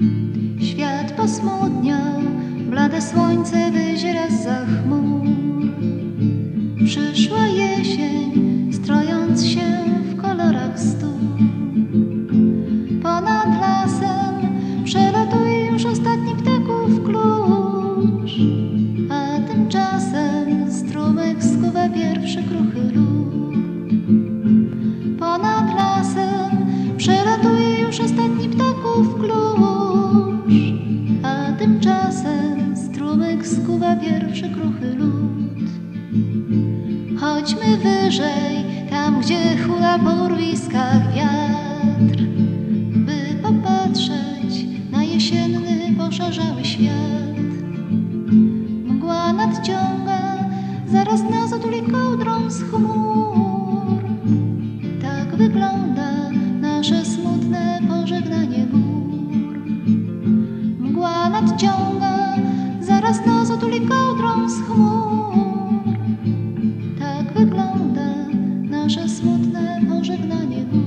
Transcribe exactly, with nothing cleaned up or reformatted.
Świat posmutniał, blade słońce wyziera zza chmur. Przyszła jesień, strojąc się w kolorach stu. Ponad lasem przelatuje już ostatni ptaków klucz, a tymczasem strumyk skuwa pierwszy kruchy lód. Ponad lasem przelatuje już ostatni ptaków klucz, a tymczasem strumyk skuwa pierwszy kruchy lód. Chodźmy wyżej, tam gdzie hula po urwiskach wiatr, by popatrzeć na jesienny, poszarzały świat. Mgła nadciąga, zaraz nas otuli kołdrą z chmur. Tak wygląda nasze smutne pożegnanie gór. Mgła nadciąga, zaraz nas otuli kołdrą z chmur. Tak wygląda nasze smutne pożegnanie gór.